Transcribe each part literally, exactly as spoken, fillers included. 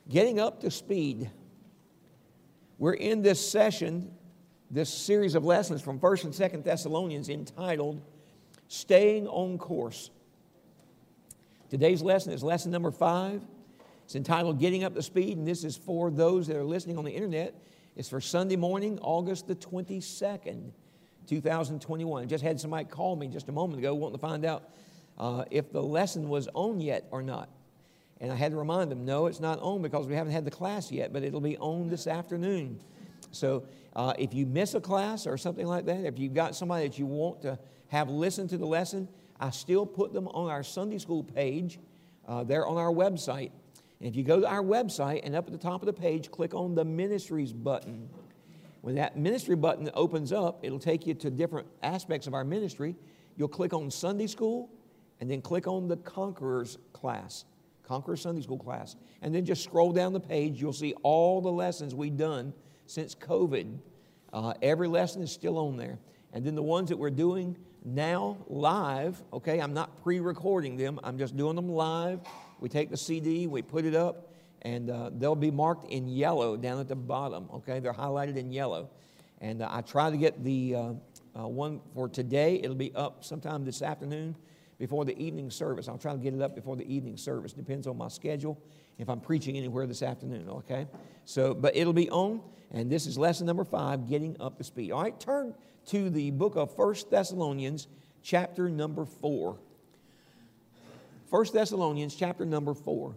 Getting up to speed. We're in this session, this series of lessons from First and Second Thessalonians entitled, Staying on Course. Today's lesson is lesson number five. It's entitled, Getting Up to Speed, and this is for those that are listening on the internet. It's for Sunday morning, August the twenty-second, two thousand twenty-one. I just had somebody call me just a moment ago wanting to find out uh, if the lesson was on yet or not. And I had to remind them, no, it's not on because we haven't had the class yet, but it'll be on this afternoon. So uh, if you miss a class or something like that, if you've got somebody that you want to have listen to the lesson, I still put them on our Sunday school page. Uh, they're on our website. And if you go to our website and up at the top of the page, click on the Ministries button. When that ministry button opens up, it'll take you to different aspects of our ministry. You'll click on Sunday school and then click on the Conquerors class. Conqueror Sunday School class. And then just scroll down the page. You'll see all the lessons we've done since COVID. Uh, every lesson is still on there. And then the ones that we're doing now live, okay, I'm not pre-recording them. I'm just doing them live. We take the C D, we put it up, and uh, they'll be marked in yellow down at the bottom, okay? They're highlighted in yellow. And uh, I try to get the uh, uh, one for today. It'll be up sometime this afternoon, before the evening service. I'll try to get it up before the evening service. Depends on my schedule, if I'm preaching anywhere this afternoon, okay? So, but it'll be on, and this is lesson number five, Getting Up to Speed. All right, turn to the book of First Thessalonians, chapter number four. First Thessalonians, chapter number four.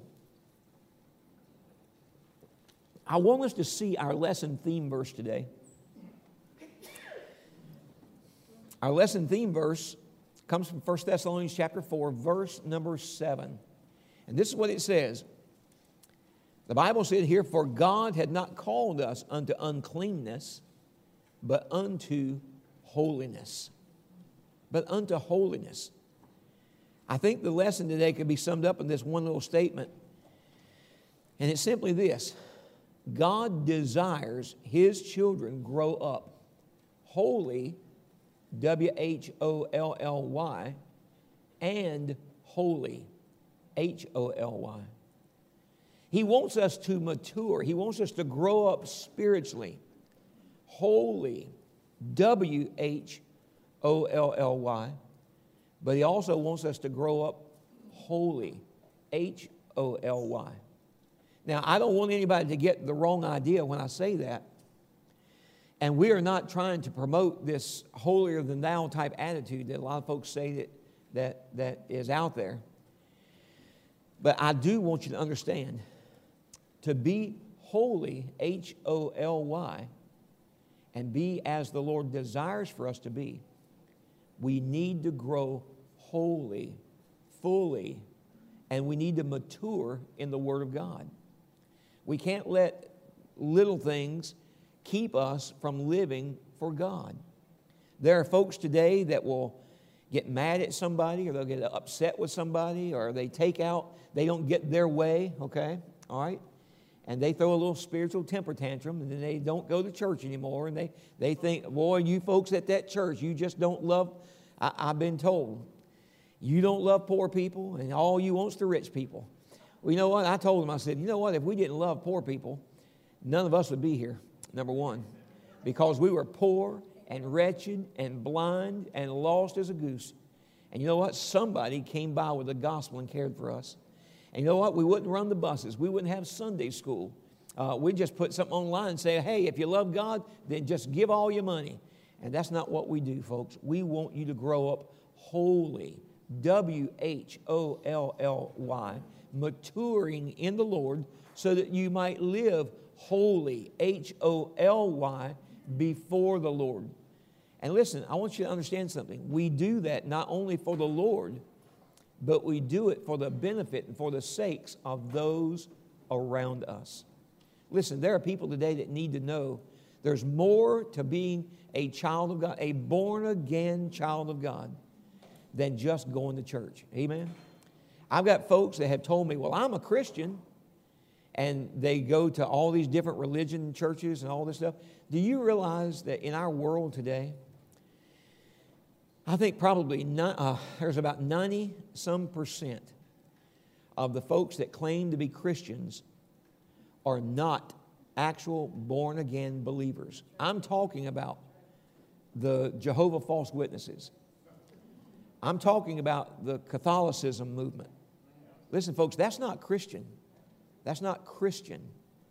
I want us to see our lesson theme verse today. Our lesson theme verse comes from First Thessalonians chapter four, verse number seven. And this is what it says. The Bible said here, for God had not called us unto uncleanness, but unto holiness. But unto holiness. I think the lesson today could be summed up in this one little statement. And it's simply this. God desires His children grow up holy, W H O L L Y, and holy, H O L Y. He wants us to mature. He wants us to grow up spiritually. Holy, W H O L L Y. But He also wants us to grow up holy, H O L Y. Now, I don't want anybody to get the wrong idea when I say that. And we are not trying to promote this holier-than-thou type attitude that a lot of folks say that, that, that is out there. But I do want you to understand, to be holy, H O L Y, and be as the Lord desires for us to be, we need to grow holy, fully, and we need to mature in the Word of God. We can't let little things keep us from living for God. There are folks today that will get mad at somebody, or they'll get upset with somebody, or they take out, they don't get their way, okay, all right? And they throw a little spiritual temper tantrum, and then they don't go to church anymore, and they, they think, boy, you folks at that church, you just don't love, I, I've been told, you don't love poor people, and all you want's the rich people. Well, you know what? I told them, I said, you know what? If we didn't love poor people, none of us would be here. Number one, because we were poor and wretched and blind and lost as a goose. And you know what? Somebody came by with the gospel and cared for us. And you know what? We wouldn't run the buses. We wouldn't have Sunday school. Uh, we'd just put something online and say, hey, if you love God, then just give all your money. And that's not what we do, folks. We want you to grow up holy, W H O L L Y, maturing in the Lord so that you might live holy, H O L Y, before the Lord. And listen, I want you to understand something. We do that not only for the Lord, but we do it for the benefit and for the sakes of those around us. Listen, there are people today that need to know there's more to being a child of God, a born-again child of God, than just going to church. Amen? I've got folks that have told me, well, I'm a Christian, and they go to all these different religion churches and all this stuff. Do you realize that in our world today, I think probably not, uh, there's about ninety some percent of the folks that claim to be Christians are not actual born-again believers. I'm talking about the Jehovah False Witnesses. I'm talking about the Catholicism movement. Listen, folks, that's not Christian. That's not Christian.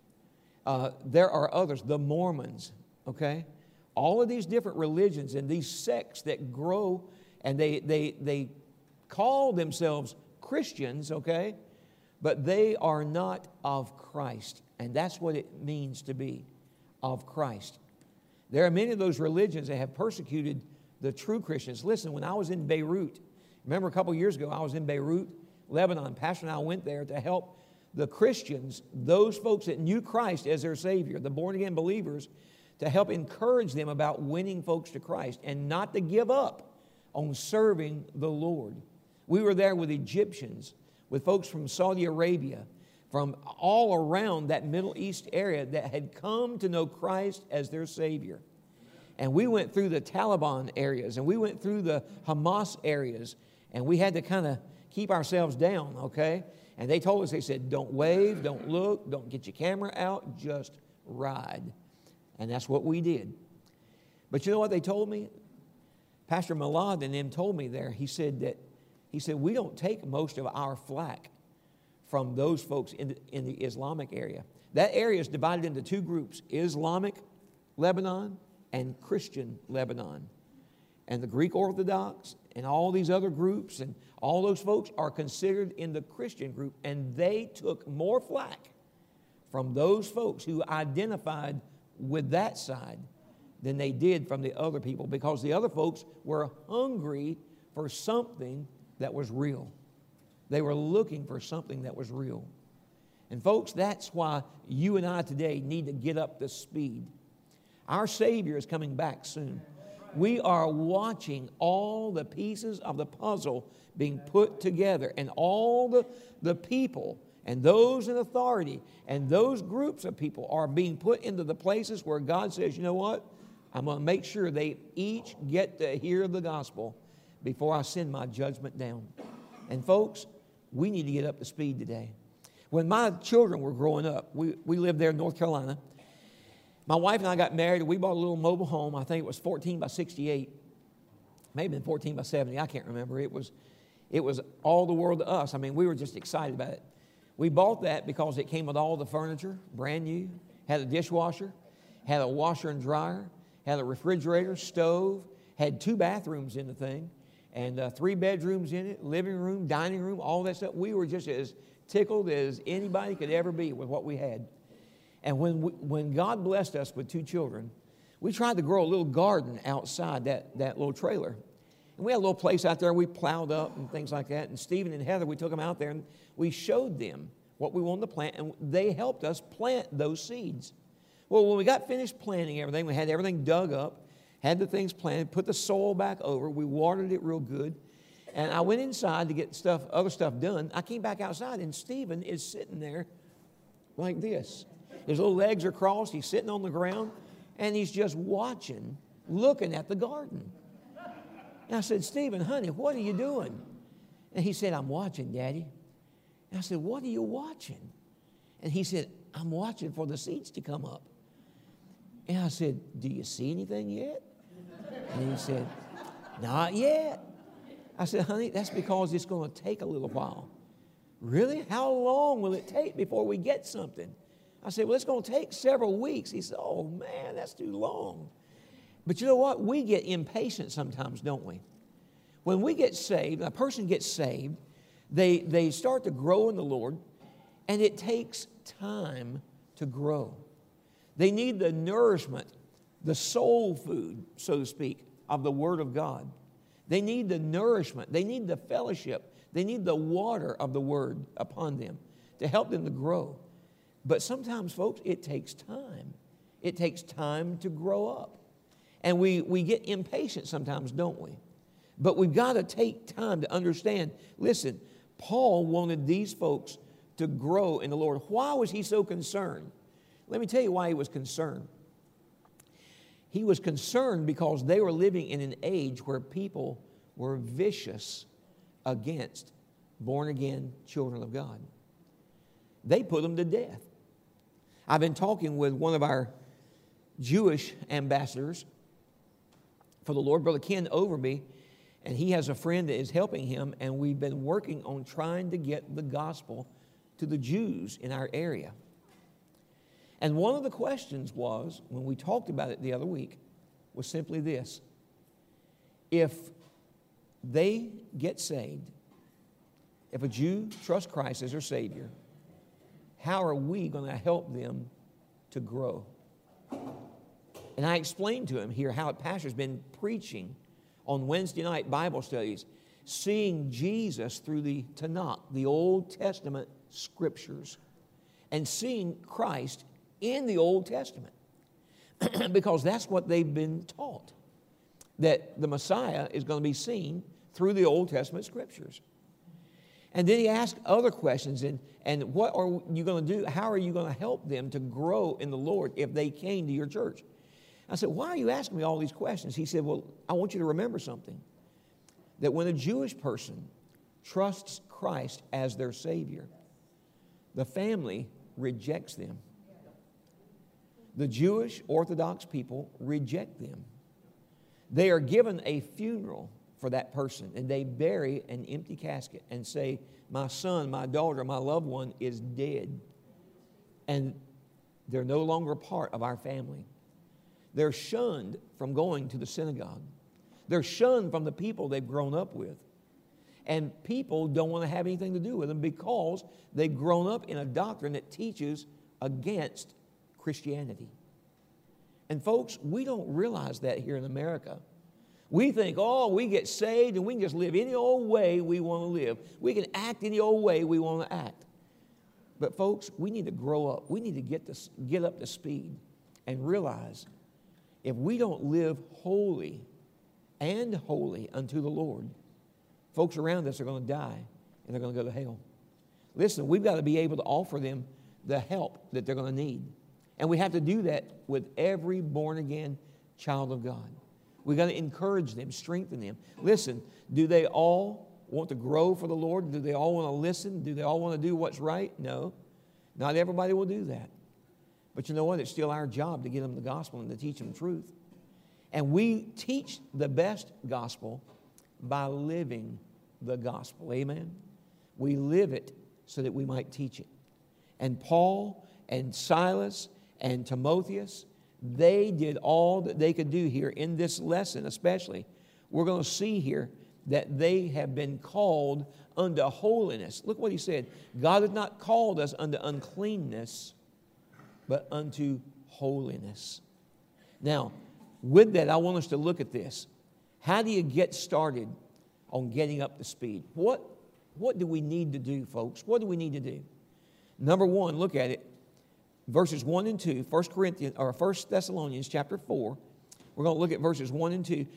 Uh, there are others, the Mormons, okay? All of these different religions and these sects that grow, and they, they, they call themselves Christians, okay? But they are not of Christ. And that's what it means to be of Christ. There are many of those religions that have persecuted the true Christians. Listen, when I was in Beirut, remember a couple years ago, I was in Beirut, Lebanon. Pastor and I went there to help the Christians, those folks that knew Christ as their Savior, the born-again believers, to help encourage them about winning folks to Christ and not to give up on serving the Lord. We were there with Egyptians, with folks from Saudi Arabia, from all around that Middle East area that had come to know Christ as their Savior. And we went through the Taliban areas, and we went through the Hamas areas, and we had to kind of keep ourselves down, okay? And they told us, they said, don't wave, don't look, don't get your camera out, just ride. And that's what we did. But you know what they told me? Pastor Malad and them told me there, he said that, he said, we don't take most of our flack from those folks in the, in the Islamic area. That area is divided into two groups, Islamic Lebanon and Christian Lebanon. And the Greek Orthodox and all these other groups and all those folks are considered in the Christian group, and they took more flack from those folks who identified with that side than they did from the other people, because the other folks were hungry for something that was real. They were looking for something that was real. And folks, that's why you and I today need to get up to speed. Our Savior is coming back soon. We are watching all the pieces of the puzzle being put together, and all the, the people and those in authority and those groups of people are being put into the places where God says, you know what? I'm going to make sure they each get to hear the gospel before I send my judgment down. And folks, we need to get up to speed today. When my children were growing up, we, we lived there in North Carolina. My wife and I got married, and we bought a little mobile home. I think it was fourteen by sixty-eight. Maybe been fourteen by seventy. I can't remember. It was, it was all the world to us. I mean, we were just excited about it. We bought that because it came with all the furniture, brand new, had a dishwasher, had a washer and dryer, had a refrigerator, stove, had two bathrooms in the thing, and uh, three bedrooms in it, living room, dining room, all that stuff. We were just as tickled as anybody could ever be with what we had. And when we, when God blessed us with two children, we tried to grow a little garden outside that, that little trailer. And we had a little place out there we plowed up and things like that. And Stephen and Heather, we took them out there and we showed them what we wanted to plant, and they helped us plant those seeds. Well, when we got finished planting everything, we had everything dug up, had the things planted, put the soil back over, we watered it real good. And I went inside to get stuff, other stuff done. I came back outside, and Stephen is sitting there like this. His little legs are crossed. He's sitting on the ground, and he's just watching, looking at the garden. And I said, Stephen, honey, what are you doing? And he said, I'm watching, Daddy. And I said, what are you watching? And he said, I'm watching for the seeds to come up. And I said, do you see anything yet? And he said, not yet. I said, honey, that's because it's going to take a little while. Really? How long will it take before we get something? I said, well, it's going to take several weeks. He said, oh, man, that's too long. But you know what? We get impatient sometimes, don't we? When we get saved, a person gets saved, they, they start to grow in the Lord, and it takes time to grow. They need the nourishment, the soul food, so to speak, of the Word of God. They need the nourishment. They need the fellowship. They need the water of the Word upon them to help them to grow. But sometimes, folks, it takes time. It takes time to grow up. And we, we get impatient sometimes, don't we? But we've got to take time to understand. Listen, Paul wanted these folks to grow in the Lord. Why was he so concerned? Let me tell you why he was concerned. He was concerned because they were living in an age where people were vicious against born-again children of God. They put them to death. I've been talking with one of our Jewish ambassadors for the Lord, Brother Ken Overby, and he has a friend that is helping him, and we've been working on trying to get the gospel to the Jews in our area. And one of the questions was, when we talked about it the other week, was simply this: if they get saved, if a Jew trusts Christ as their Savior, how are we going to help them to grow? And I explained to him here how a pastor's been preaching on Wednesday night Bible studies, seeing Jesus through the Tanakh, the Old Testament scriptures, and seeing Christ in the Old Testament. Because that's what they've been taught, that the Messiah is going to be seen through the Old Testament scriptures. And then he asked other questions, and, and what are you going to do? How are you going to help them to grow in the Lord if they came to your church? I said, why are you asking me all these questions? He said, well, I want you to remember something, that when a Jewish person trusts Christ as their Savior, the family rejects them. The Jewish Orthodox people reject them. They are given a funeral for that person, and they bury an empty casket and say, my son, my daughter, my loved one is dead. And they're no longer part of our family. They're shunned from going to the synagogue. They're shunned from the people they've grown up with. And people don't want to have anything to do with them because they've grown up in a doctrine that teaches against Christianity. And folks, we don't realize that here in America. We think, oh, we get saved and we can just live any old way we want to live. We can act any old way we want to act. But folks, we need to grow up. We need to get, this, get up to speed and realize if we don't live holy and holy unto the Lord, folks around us are going to die and they're going to go to hell. Listen, we've got to be able to offer them the help that they're going to need. And we have to do that with every born-again child of God. We've got to encourage them, strengthen them. Listen, do they all want to grow for the Lord? Do they all want to listen? Do they all want to do what's right? No. Not everybody will do that. But you know what? It's still our job to get them the gospel and to teach them truth. And we teach the best gospel by living the gospel. Amen? We live it so that we might teach it. And Paul and Silas and Timotheus, they did all that they could do here in this lesson especially. We're going to see here that they have been called unto holiness. Look what he said. God has not called us unto uncleanness, but unto holiness. Now, with that, I want us to look at this. How do you get started on getting up to speed? What, what do we need to do, folks? What do we need to do? Number one, look at it. Verses one and two, First Corinthians or First Thessalonians chapter four. We're going to look at verses one and two.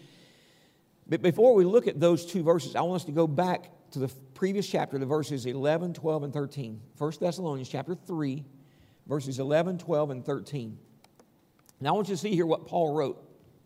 But before we look at those two verses, I want us to go back to the previous chapter, the verses eleven, twelve, and thirteen. First Thessalonians chapter three, verses eleven, twelve, and thirteen. Now I want you to see here what Paul wrote.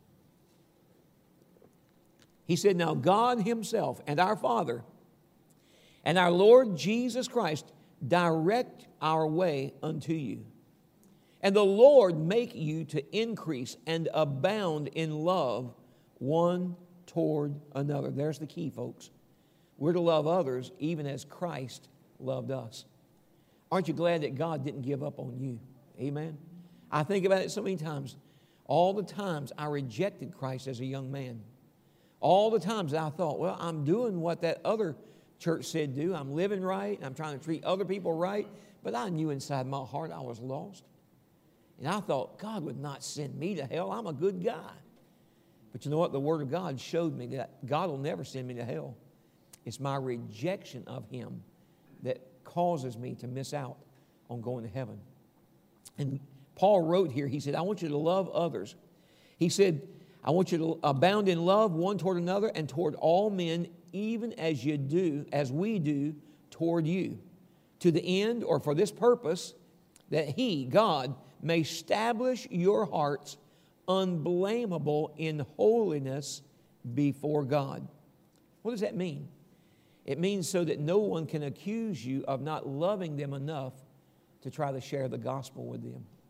He said, now God himself and our Father and our Lord Jesus Christ direct our way unto you. And the Lord make you to increase and abound in love one toward another. There's the key, folks. We're to love others even as Christ loved us. Aren't you glad that God didn't give up on you? Amen. I think about it so many times. All the times I rejected Christ as a young man. All the times I thought, well, I'm doing what that other church said do. I'm living right. I'm trying to treat other people right. But I knew inside my heart I was lost. And I thought, God would not send me to hell. I'm a good guy. But you know what? The Word of God showed me that God will never send me to hell. It's my rejection of Him that causes me to miss out on going to heaven. And Paul wrote here, he said, I want you to love others. He said, I want you to abound in love one toward another and toward all men, even as you do, as we do toward you, to the end or for this purpose, that He, God, may establish your hearts unblameable in holiness before God. What does that mean? It means so that no one can accuse you of not loving them enough to try to share the gospel with them.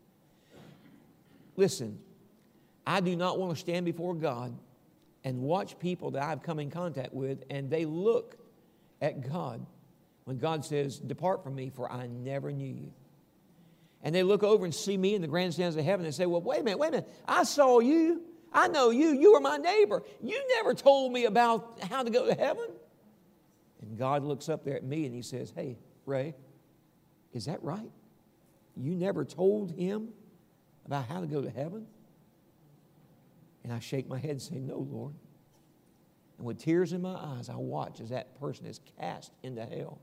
listen, I do not want to stand before God and watch people that I've come in contact with, and they look at God when God says, depart from me, for I never knew you. And they look over and see me in the grandstands of heaven and say, well, wait a minute, wait a minute. I saw you. I know you. You were my neighbor. You never told me about how to go to heaven. And God looks up there at me and he says, hey, Ray, is that right? You never told him about how to go to heaven? And I shake my head and say, no, Lord. And with tears in my eyes, I watch as that person is cast into hell.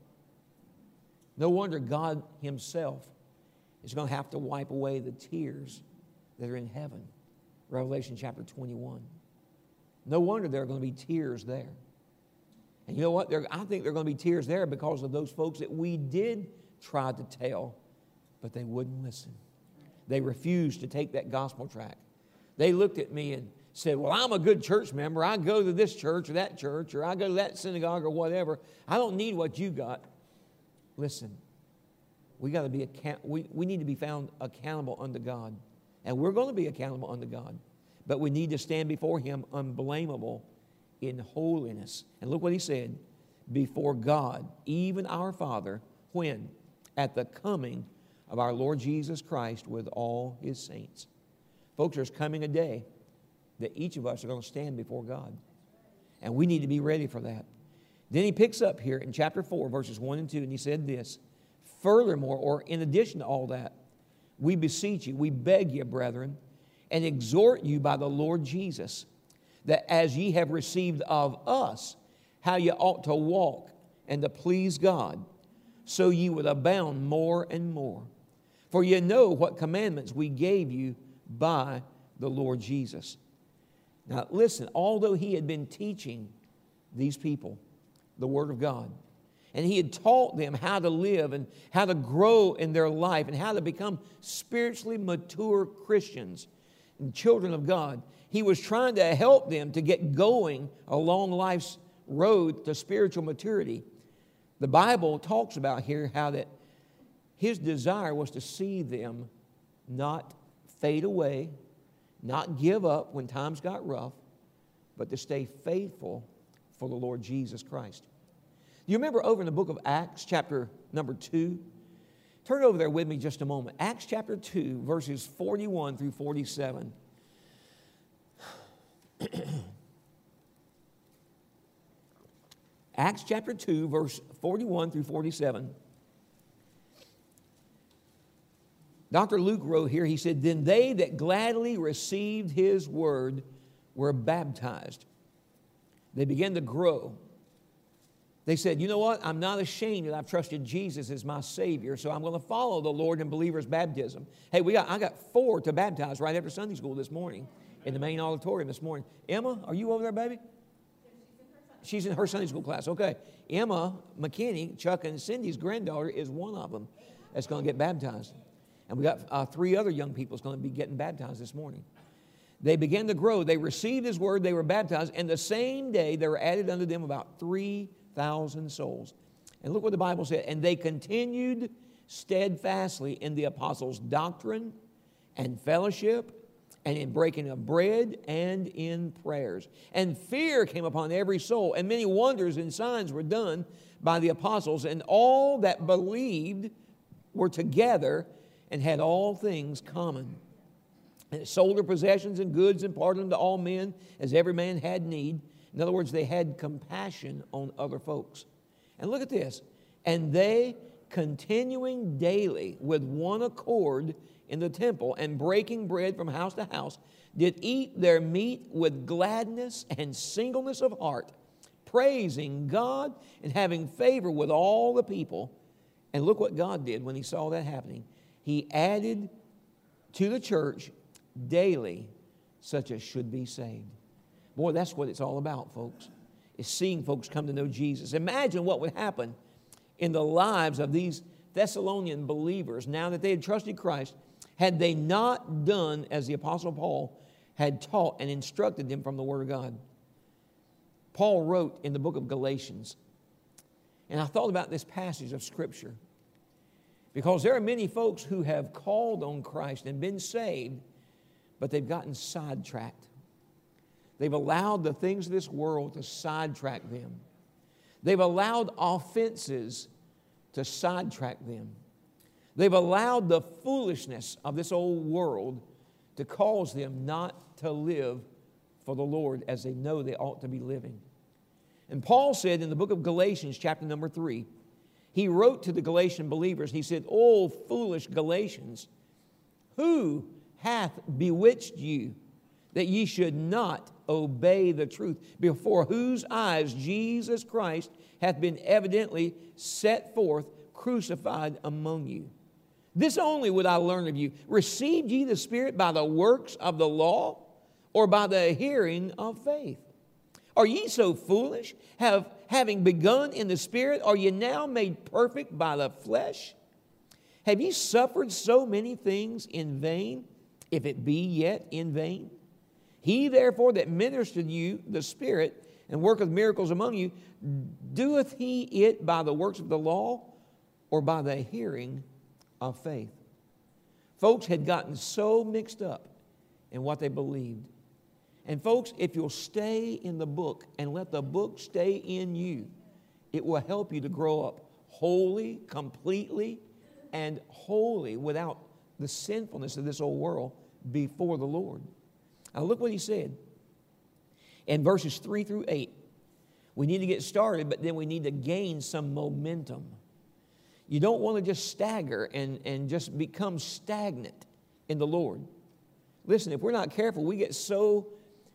No wonder God himself is going to have to wipe away the tears that are in heaven. Revelation chapter twenty-one. No wonder there are going to be tears there. And you know what? There, I think there are going to be tears there because of those folks that we did try to tell, but they wouldn't listen. They refused to take that gospel tract. They looked at me and said, well, I'm a good church member. I go to this church or that church, or I go to that synagogue or whatever. I don't need what you got. Listen, we got to be account- we, we need to be found accountable unto God. And we're going to be accountable unto God. But we need to stand before him unblameable in holiness. And look what he said. Before God, even our Father, when? At the coming of our Lord Jesus Christ with all his saints. Folks, there's coming a day that each of us are going to stand before God. And we need to be ready for that. Then he picks up here in chapter four, verses one and two, and he said this. Furthermore, or in addition to all that, we beseech you, we beg you, brethren, and exhort you by the Lord Jesus, that as ye have received of us how ye ought to walk and to please God, so ye would abound more and more. For ye know what commandments we gave you by the Lord Jesus. Now listen, although he had been teaching these people the Word of God, and he had taught them how to live and how to grow in their life and how to become spiritually mature Christians and children of God, he was trying to help them to get going along life's road to spiritual maturity. The Bible talks about here how that his desire was to see them not fade away, not give up when times got rough, but to stay faithful for the Lord Jesus Christ. Do you remember over in the book of Acts, chapter number two? Turn over there with me just a moment. Acts chapter two, verses forty-one through forty-seven. Acts chapter two, verse forty-one through forty-seven. Doctor Luke wrote here, he said, then they that gladly received his word were baptized. They began to grow. They said, you know what? I'm not ashamed that I've trusted Jesus as my Savior, so I'm going to follow the Lord in believer's baptism. Hey, we got I got four to baptize right after Sunday school this morning in the main auditorium this morning. Emma, are you over there, baby? She's in her Sunday school class. Okay. Emma McKinney, Chuck and Cindy's granddaughter, is one of them that's going to get baptized. And we got uh, three other young people that's going to be getting baptized this morning. They began to grow. They received his word. They were baptized. And the same day, there were added unto them about three thousand souls. And look what the Bible said. And they continued steadfastly in the apostles' doctrine and fellowship and in breaking of bread and in prayers. And fear came upon every soul, and many wonders and signs were done by the apostles, and all that believed were together and had all things common. And sold their possessions and goods and parted unto all men as every man had need. In other words, they had compassion on other folks. And look at this. And they, continuing daily with one accord in the temple and breaking bread from house to house, did eat their meat with gladness and singleness of heart, praising God and having favor with all the people. And look what God did when he saw that happening. He added to the church daily such as should be saved. Boy, that's what it's all about, folks, is seeing folks come to know Jesus. Imagine what would happen in the lives of these Thessalonian believers now that they had trusted Christ had they not done as the Apostle Paul had taught and instructed them from the Word of God. Paul wrote in the book of Galatians, and I thought about this passage of Scripture because there are many folks who have called on Christ and been saved, but they've gotten sidetracked. They've allowed the things of this world to sidetrack them. They've allowed offenses to sidetrack them. They've allowed the foolishness of this old world to cause them not to live for the Lord as they know they ought to be living. And Paul said in the book of Galatians, chapter number three, he wrote to the Galatian believers, he said, "O foolish Galatians, who hath bewitched you that ye should not obey the truth, before whose eyes Jesus Christ hath been evidently set forth, crucified among you? This only would I learn of you. Received ye the Spirit by the works of the law, or by the hearing of faith? Are ye so foolish? Have, having begun in the Spirit, are ye now made perfect by the flesh? Have ye suffered so many things in vain, if it be yet in vain? He therefore that ministered you the Spirit, and worketh miracles among you, doeth he it by the works of the law, or by the hearing of faith?" Folks had gotten so mixed up in what they believed. And folks, if you'll stay in the book and let the book stay in you, it will help you to grow up wholly, completely, and wholly without the sinfulness of this old world before the Lord. Now look what he said in verses three through eight. We need to get started, but then we need to gain some momentum. You don't want to just stagger and, and just become stagnant in the Lord. Listen, if we're not careful, we get so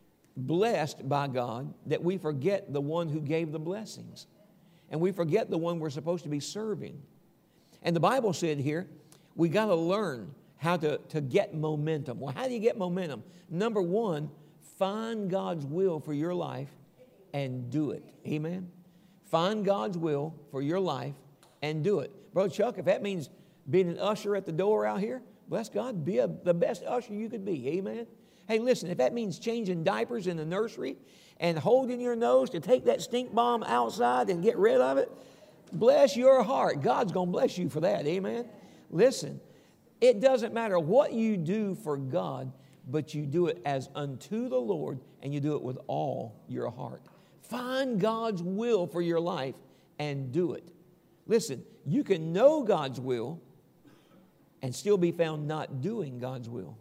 blessed by God that we forget the one who gave the blessings. And we forget the one we're supposed to be serving. And the Bible said here, we got to learn how to, to get momentum. Well, how do you get momentum? Number one, find God's will for your life and do it. Amen? Find God's will for your life and do it. Brother Chuck, if that means being an usher at the door out here, bless God, be a, the best usher you could be. Amen? Hey, listen, if that means changing diapers in the nursery and holding your nose to take that stink bomb outside and get rid of it, bless your heart. God's going to bless you for that. Amen? Listen, it doesn't matter what you do for God, but you do it as unto the Lord, and you do it with all your heart. Find God's will for your life and do it. Listen, you can know God's will and still be found not doing God's will.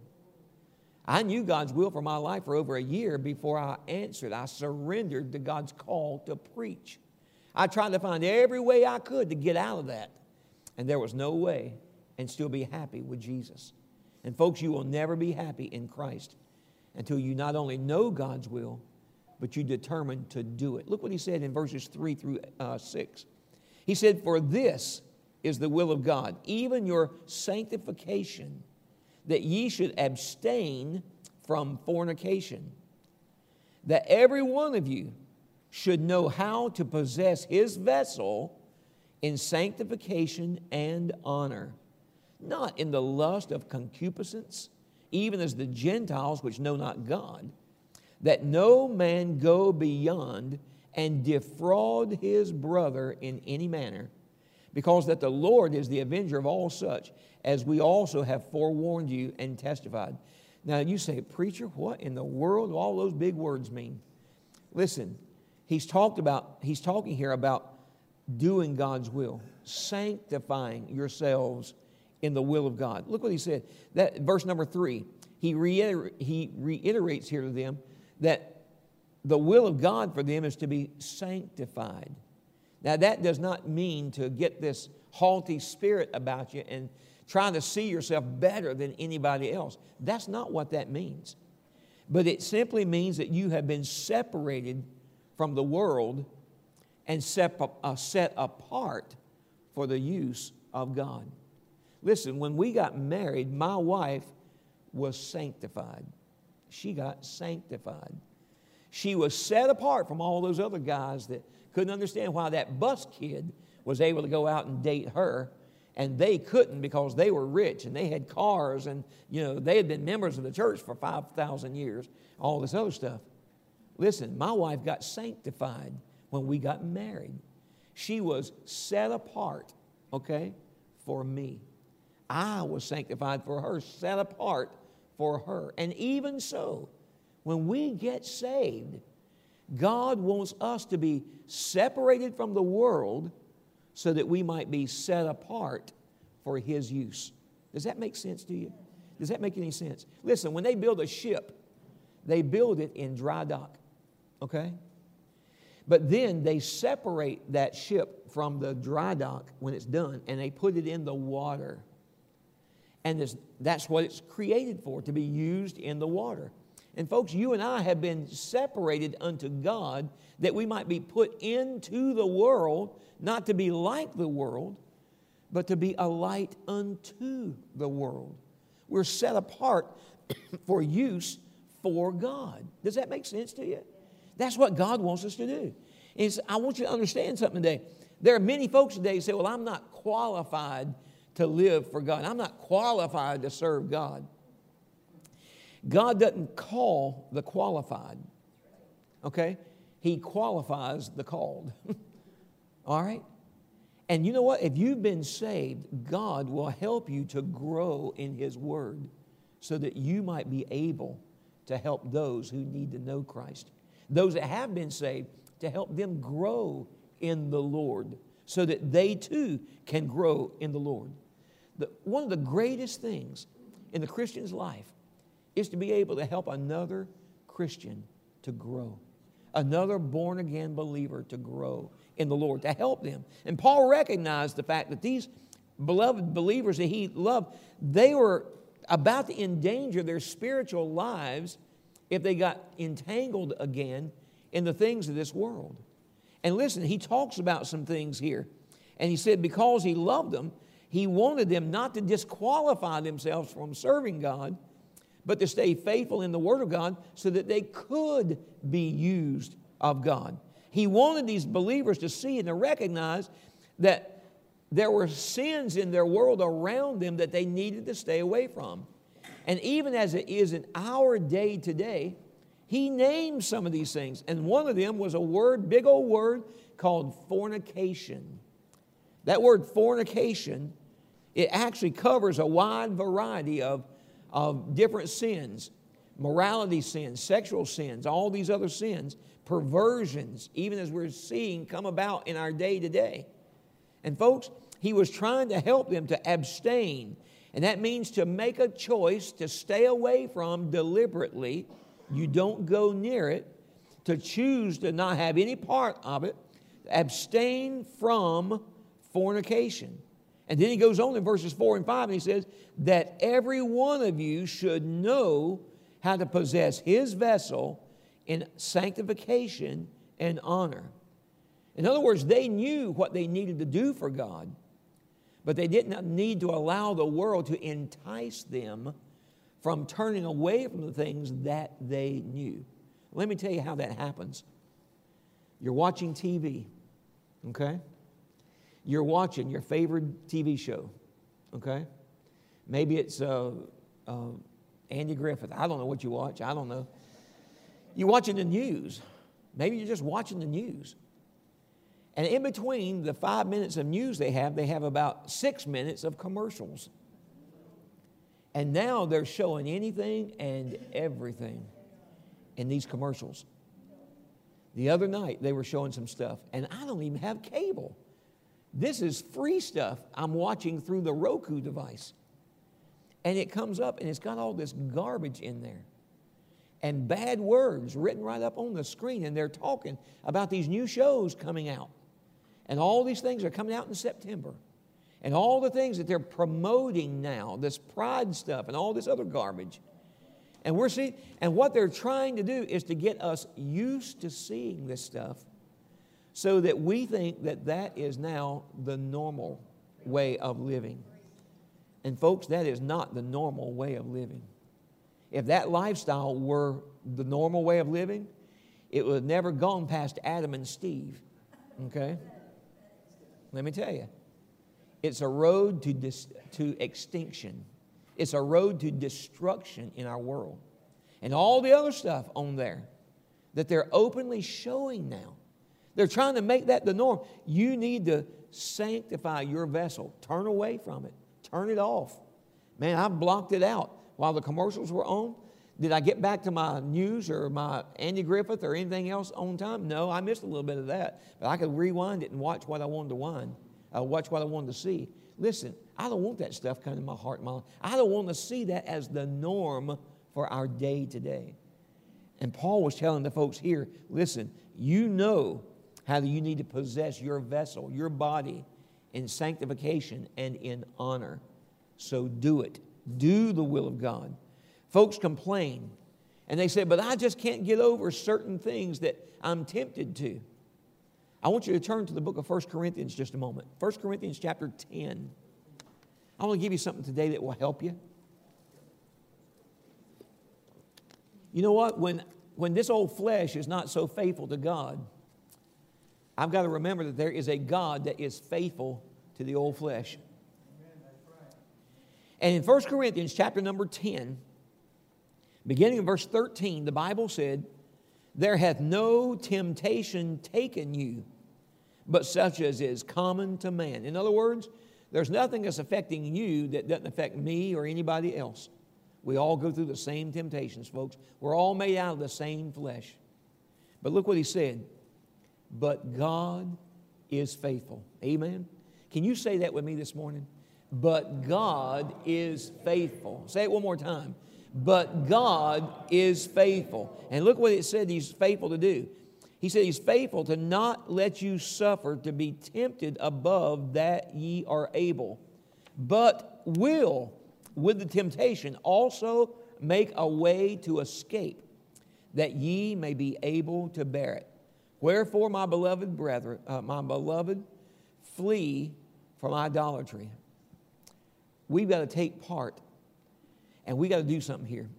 I knew God's will for my life for over a year before I answered. I surrendered to God's call to preach. I tried to find every way I could to get out of that, and there was no way and still be happy with Jesus. And folks, you will never be happy in Christ until you not only know God's will, but you determine to do it. Look what he said in verses three through uh, six. He said, "For this is the will of God, even your sanctification, that ye should abstain from fornication, that every one of you should know how to possess his vessel in sanctification and honor, not in the lust of concupiscence, even as the Gentiles which know not God, that no man go beyond and defraud his brother in any manner, because that the Lord is the avenger of all such, as we also have forewarned you and testified." Now you say, "Preacher, what in the world do all those big words mean?" Listen, he's talked about, he's talking here about doing God's will, sanctifying yourselves in the will of God. Look what he said. That verse number three, he, reiter, he reiterates here to them that the will of God for them is to be sanctified. Now that does not mean to get this haughty spirit about you and trying to see yourself better than anybody else. That's not what that means. But it simply means that you have been separated from the world and set, uh, set apart for the use of God. Listen, when we got married, my wife was sanctified. She got sanctified. She was set apart from all those other guys that couldn't understand why that bus kid was able to go out and date her, and they couldn't because they were rich and they had cars, and you know they had been members of the church for five thousand years, all this other stuff. Listen, my wife got sanctified when we got married. She was set apart, okay, for me. I was sanctified for her, set apart for her. And even so, when we get saved, God wants us to be separated from the world so that we might be set apart for His use. Does that make sense to you? Does that make any sense? Listen, when they build a ship, they build it in dry dock, okay? But then they separate that ship from the dry dock when it's done, and they put it in the water. And this, that's what it's created for, to be used in the water. And folks, you and I have been separated unto God that we might be put into the world, not to be like the world, but to be a light unto the world. We're set apart for use for God. Does that make sense to you? That's what God wants us to do. And I want you to understand something today. There are many folks today who say, well, I'm not qualified to live for God. I'm not qualified to serve God. God doesn't call the qualified, okay? He qualifies the called, all right? And you know what? If you've been saved, God will help you to grow in His Word so that you might be able to help those who need to know Christ. Those that have been saved, to help them grow in the Lord so that they too can grow in the Lord. The, one of the greatest things in the Christian's life is to be able to help another Christian to grow, another born-again believer to grow in the Lord, to help them. And Paul recognized the fact that these beloved believers that he loved, they were about to endanger their spiritual lives if they got entangled again in the things of this world. And listen, he talks about some things here. And he said because he loved them, he wanted them not to disqualify themselves from serving God, but to stay faithful in the Word of God so that they could be used of God. He wanted these believers to see and to recognize that there were sins in their world around them that they needed to stay away from. And even as it is in our day today, he named some of these things. And one of them was a word, big old word, called fornication. That word fornication, it actually covers a wide variety of, of different sins. Morality sins, sexual sins, all these other sins, perversions, even as we're seeing come about in our day to day. And folks, he was trying to help them to abstain. And that means to make a choice to stay away from deliberately. You don't go near it. To choose to not have any part of it. Abstain from fornication. And then he goes on in verses four and five and he says that every one of you should know how to possess his vessel in sanctification and honor. In other words, they knew what they needed to do for God, but they did not need to allow the world to entice them from turning away from the things that they knew. Let me tell you how that happens. You're watching T V, okay? You're watching your favorite T V show, okay? Maybe it's uh, uh, Andy Griffith. I don't know what you watch. I don't know. You're watching the news. Maybe you're just watching the news. And in between the five minutes of news they have, they have about six minutes of commercials. And now they're showing anything and everything in these commercials. The other night they were showing some stuff, and I don't even have cable. This is free stuff I'm watching through the Roku device. And it comes up, and it's got all this garbage in there. And bad words written right up on the screen. And they're talking about these new shows coming out. And all these things are coming out in September. And all the things that they're promoting now, this pride stuff and all this other garbage. And we're seeing, and what they're trying to do is to get us used to seeing this stuff so that we think that that is now the normal way of living. And folks, that is not the normal way of living. If that lifestyle were the normal way of living, it would have never gone past Adam and Steve. Okay? Let me tell you. It's a road to, dis- to extinction. It's a road to destruction in our world. And all the other stuff on there that they're openly showing now. They're trying to make that the norm. You need to sanctify your vessel. Turn away from it. Turn it off. Man, I've blocked it out. while the commercials were on? Did I get back to my news or my Andy Griffith or anything else on time? No, I missed a little bit of that. But I could rewind it and watch what I wanted to wind, uh, watch what I wanted to see. Listen, I don't want that stuff coming in my heart and my life. I don't want to see that as the norm for our day today. And Paul was telling the folks here, listen, you know how you need to possess your vessel, your body, in sanctification and in honor. So do it. Do the will of God. Folks complain, and they say, but I just can't get over certain things that I'm tempted to. I want you to turn to the book of First Corinthians just a moment. First Corinthians chapter ten. I want to give you something today that will help you. You know what? When, when this old flesh is not so faithful to God, I've got to remember that there is a God that is faithful to the old flesh. And in First Corinthians chapter number ten, beginning in verse thirteen, the Bible said, there hath no temptation taken you, but such as is common to man. In other words, there's nothing that's affecting you that doesn't affect me or anybody else. We all go through the same temptations, folks. We're all made out of the same flesh. But look what he said. But God is faithful. Amen? Can you say that with me this morning? But God is faithful. Say it one more time. But God is faithful. And look what it said he's faithful to do. He said he's faithful to not let you suffer to be tempted above that ye are able, but will, with the temptation, also make a way to escape, that ye may be able to bear it. Wherefore, my beloved brethren, uh, my beloved, flee from idolatry. We've got to take part, and we got to do something here.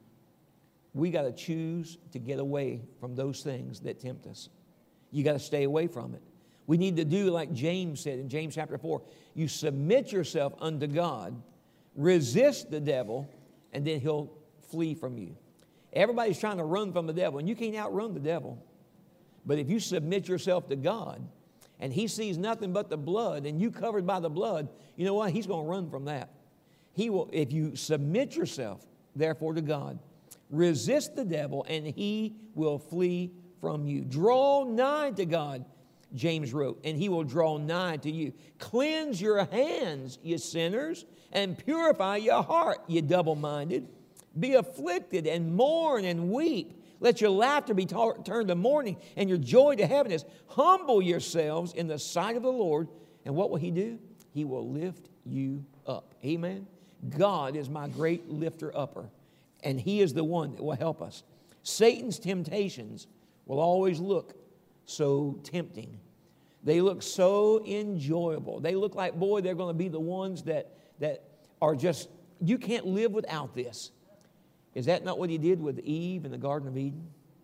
We got to choose to get away from those things that tempt us. You got to stay away from it. We need to do like James said in James chapter four. You submit yourself unto God, resist the devil, and then he'll flee from you. Everybody's trying to run from the devil, and you can't outrun the devil. But if you submit yourself to God, and he sees nothing but the blood, and you covered by the blood, you know what? He's going to run from that. He will, if you submit yourself, therefore, to God, resist the devil, and he will flee from you. Draw nigh to God, James wrote, and he will draw nigh to you. Cleanse your hands, ye sinners, and purify your heart, ye double-minded. Be afflicted and mourn and weep. Let your laughter be ta- turned to mourning and your joy to heaviness. Humble yourselves in the sight of the Lord, and what will he do? He will lift you up. Amen? God is my great lifter-upper, and he is the one that will help us. Satan's temptations will always look so tempting. They look so enjoyable. They look like, boy, they're going to be the ones that, that are just, you can't live without this. Is that not what he did with Eve in the Garden of Eden?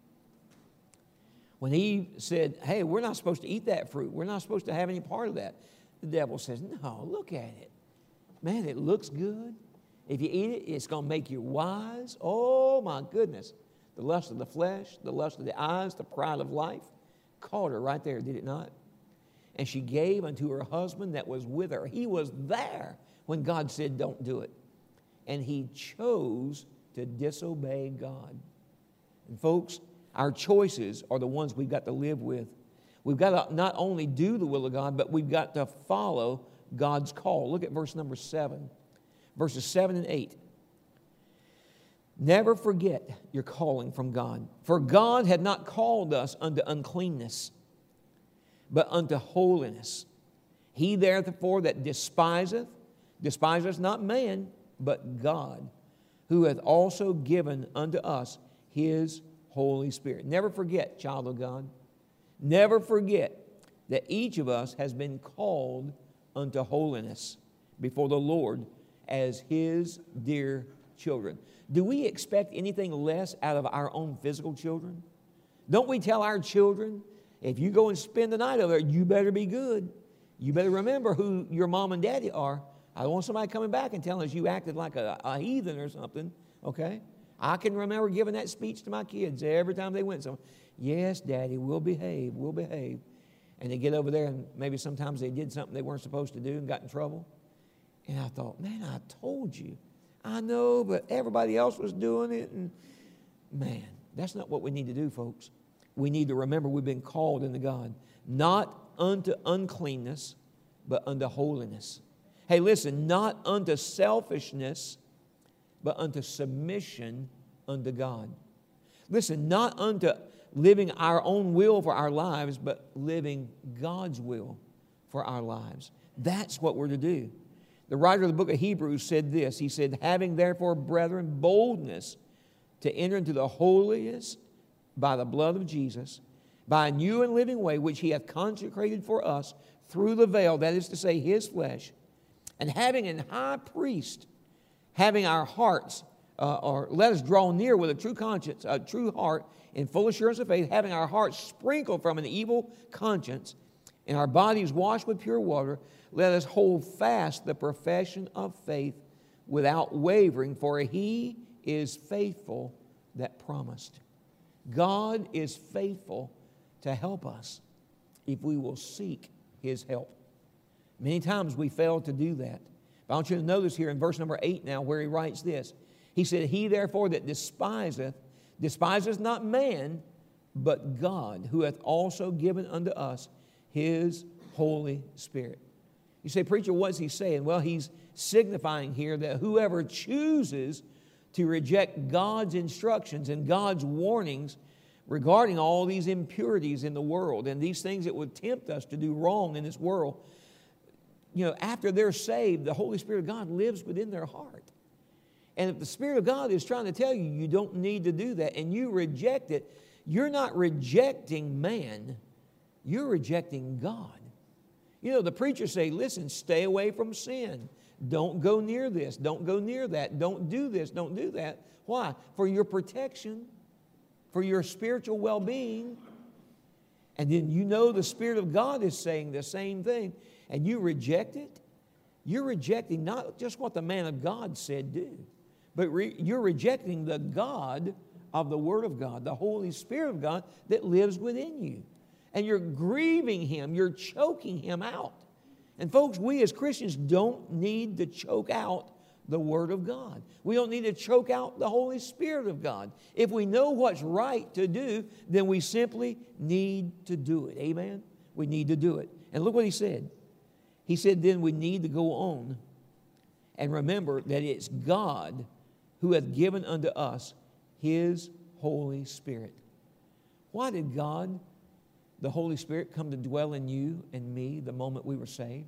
When Eve said, hey, we're not supposed to eat that fruit. We're not supposed to have any part of that. The devil says, no, look at it. Man, it looks good. If you eat it, it's going to make you wise. Oh, my goodness. The lust of the flesh, the lust of the eyes, the pride of life. Caught her right there, did it not? And she gave unto her husband that was with her. He was there when God said, don't do it. And he chose to disobey God. And folks, our choices are the ones we've got to live with. We've got to not only do the will of God, but we've got to follow God's call. Look at verse number seven. Verses seven and eight. Never forget your calling from God. For God had not called us unto uncleanness, but unto holiness. He therefore that despiseth, despiseth not man, but God, who hath also given unto us his Holy Spirit. Never forget, child of God. Never forget that each of us has been called unto holiness before the Lord as his dear children. Do we expect anything less out of our own physical children? Don't we tell our children, if you go and spend the night over there, you better be good. You better remember who your mom and daddy are. I don't want somebody coming back and telling us you acted like a, a heathen or something, okay? I can remember giving that speech to my kids every time they went somewhere. Yes, Daddy, we'll behave, we'll behave. And they get over there and maybe sometimes they did something they weren't supposed to do and got in trouble. And I thought, man, I told you. I know, but everybody else was doing it. And man, that's not what we need to do, folks. We need to remember we've been called into God, not unto uncleanness, but unto holiness. Hey, listen, not unto selfishness, but unto submission unto God. Listen, not unto living our own will for our lives, but living God's will for our lives. That's what we're to do. The writer of the book of Hebrews said this. He said, having therefore, brethren, boldness to enter into the holiest by the blood of Jesus, by a new and living way, which he hath consecrated for us through the veil, that is to say, his flesh, and having an high priest, having our hearts, uh, or let us draw near with a true conscience, a true heart, in full assurance of faith, having our hearts sprinkled from an evil conscience, and our bodies washed with pure water, let us hold fast the profession of faith without wavering, for he is faithful that promised. God is faithful to help us if we will seek his help. Many times we fail to do that. But I want you to notice here in verse number eight now where he writes this. He said, he therefore that despiseth, despiseth not man, but God, who hath also given unto us his Holy Spirit. You say, preacher, what's he saying? Well, he's signifying here that whoever chooses to reject God's instructions and God's warnings regarding all these impurities in the world and these things that would tempt us to do wrong in this world, you know, after they're saved, the Holy Spirit of God lives within their heart. And if the Spirit of God is trying to tell you you don't need to do that and you reject it, you're not rejecting man, you're rejecting God. You know, the preachers say, listen, stay away from sin. Don't go near this. Don't go near that. Don't do this. Don't do that. Why? For your protection, for your spiritual well-being. And then you know the Spirit of God is saying the same thing, and you reject it. You're rejecting not just what the man of God said do, but re- you're rejecting the God of the Word of God, the Holy Spirit of God that lives within you. And you're grieving him. You're choking him out. And folks, we as Christians don't need to choke out the Word of God. We don't need to choke out the Holy Spirit of God. If we know what's right to do, then we simply need to do it. Amen? We need to do it. And look what he said. He said then we need to go on and remember that it's God who hath given unto us his Holy Spirit. Why did God, the Holy Spirit, come to dwell in you and me the moment we were saved?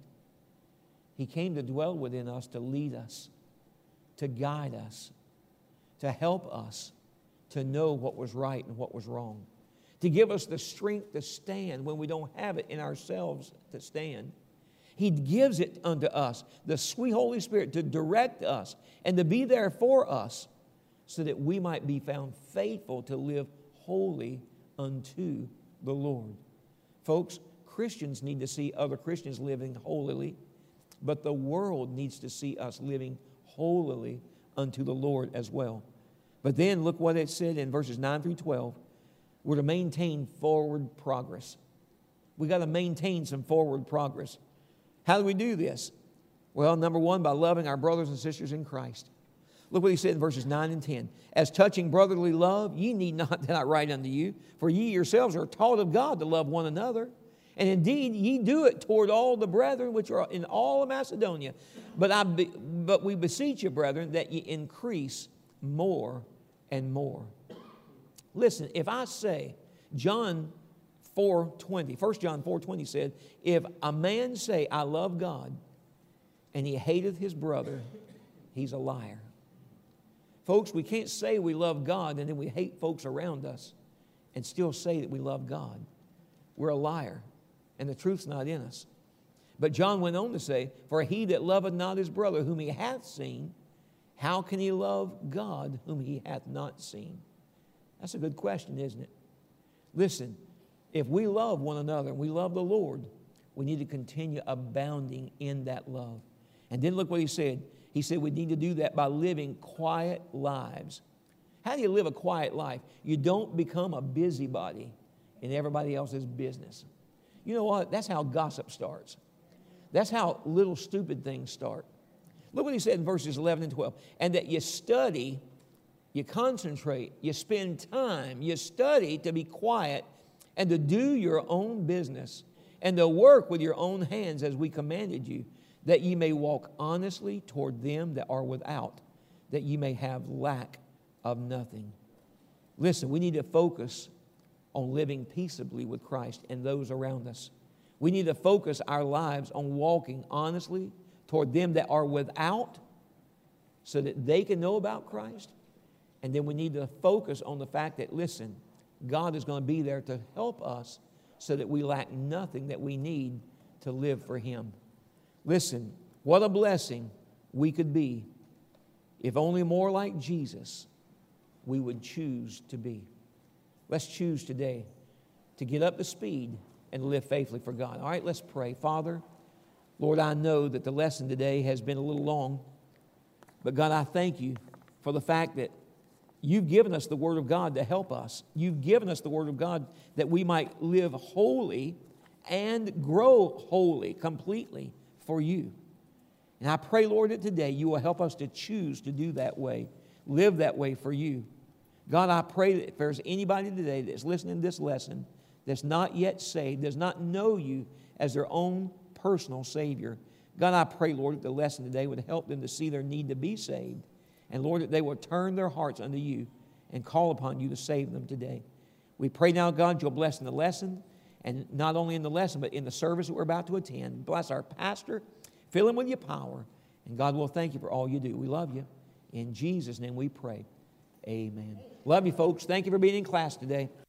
He came to dwell within us to lead us, to guide us, to help us to know what was right and what was wrong, to give us the strength to stand when we don't have it in ourselves to stand. He gives it unto us, the sweet Holy Spirit, to direct us and to be there for us so that we might be found faithful to live holy unto the Lord. Folks, Christians need to see other Christians living holily, but the world needs to see us living holily unto the Lord as well. But then look what it said in verses nine through twelve. We're to maintain forward progress. We've got to maintain some forward progress. How do we do this? Well, number one, by loving our brothers and sisters in Christ. Look what he said in verses nine and ten. As touching brotherly love, ye need not that I write unto you, for ye yourselves are taught of God to love one another. And indeed, ye do it toward all the brethren which are in all of Macedonia. But, I be, but we beseech you, brethren, that ye increase more and more. Listen, if I say, John four twenty, First John four twenty said, if a man say, I love God, and he hateth his brother, he's a liar. Folks, we can't say we love God and then we hate folks around us and still say that we love God. We're a liar, and the truth's not in us. But John went on to say, for he that loveth not his brother whom he hath seen, how can he love God whom he hath not seen? That's a good question, isn't it? Listen, if we love one another and we love the Lord, we need to continue abounding in that love. And then look what he said. He said we need to do that by living quiet lives. How do you live a quiet life? You don't become a busybody in everybody else's business. You know what? That's how gossip starts. That's how little stupid things start. Look what he said in verses eleven and twelve. And that you study, you concentrate, you spend time, you study to be quiet and to do your own business and to work with your own hands as we commanded you, that ye may walk honestly toward them that are without, that ye may have lack of nothing. Listen, we need to focus on living peaceably with Christ and those around us. We need to focus our lives on walking honestly toward them that are without so that they can know about Christ. And then we need to focus on the fact that, listen, God is going to be there to help us so that we lack nothing that we need to live for Him. Listen, what a blessing we could be if only more like Jesus we would choose to be. Let's choose today to get up to speed and live faithfully for God. All right, let's pray. Father, Lord, I know that the lesson today has been a little long, but God, I thank you for the fact that you've given us the Word of God to help us. You've given us the Word of God that we might live holy and grow holy completely for you. And I pray, Lord, that today you will help us to choose to do that way, live that way for you. God, I pray that if there's anybody today that's listening to this lesson that's not yet saved, does not know you as their own personal Savior, God, I pray, Lord, that the lesson today would help them to see their need to be saved. And, Lord, that they will turn their hearts unto you and call upon you to save them today. We pray now, God, you'll bless in the lesson, and not only in the lesson, but in the service that we're about to attend. Bless our pastor. Fill him with your power. And, God, we'll thank you for all you do. We love you. In Jesus' name we pray. Amen. Love you, folks. Thank you for being in class today.